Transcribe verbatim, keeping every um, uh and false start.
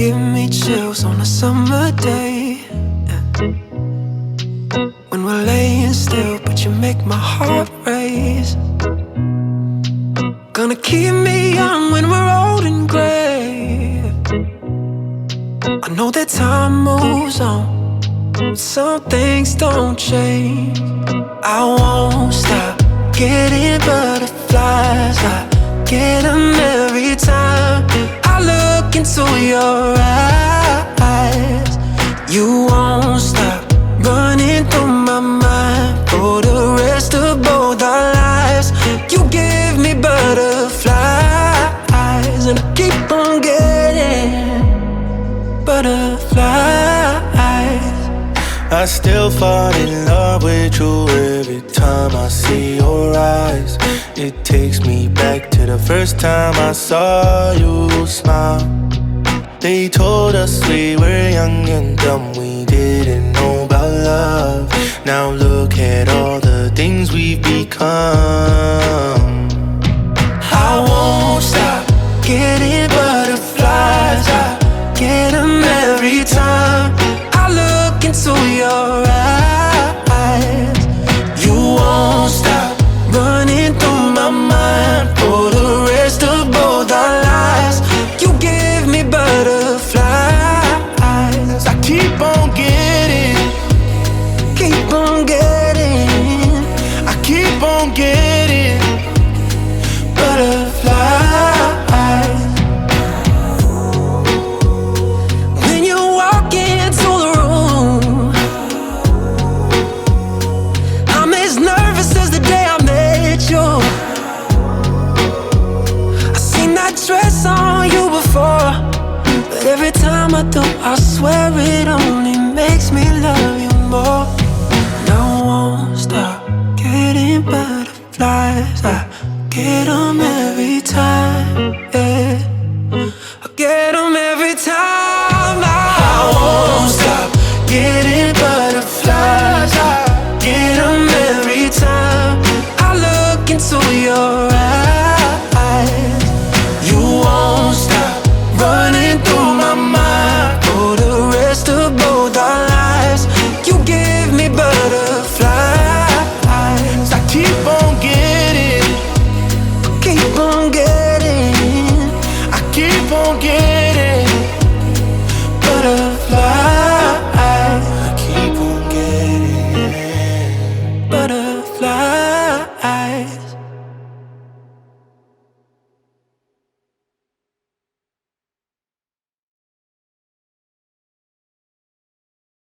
give me chills on a summer day, yeah. When we're laying still, but you make my heart race. Gonna keep me young when we're old and gray. I know that time moves on, but some things don't change. I won't stop getting butterflies. I get them every time I look into your eyes. You won't stop running through my mind for the rest of both our lives. You give me butterflies, and I keep on getting butterflies. I still fall in love with you every time I see your eyes. It takes me back to the first time I saw you smile. They told us we were young and dumb, we didn't know about love. Now look at all the things we've become. I won't stop getting butterflies. I get them every time I look into your eyes. You won't stop running through my mind for the rest of both our lives. You give me butterflies. I keep on getting, keep on getting, I keep on getting butterflies. When you walk into the room, I'm as nervous as the day I met you. I seen that dress on you before, but every time I do, I swear it only makes me love you more. No, I won't stop getting butterflies. I get them every time, yeah. I get them every time. I, I won't stop getting butterflies. I get them every time I look into your eyes. You won't stop running through my mind for the rest of both our lives. You give me butterflies. I keep on getting, keep on getting, I keep on getting butterflies, I keep on getting butterflies.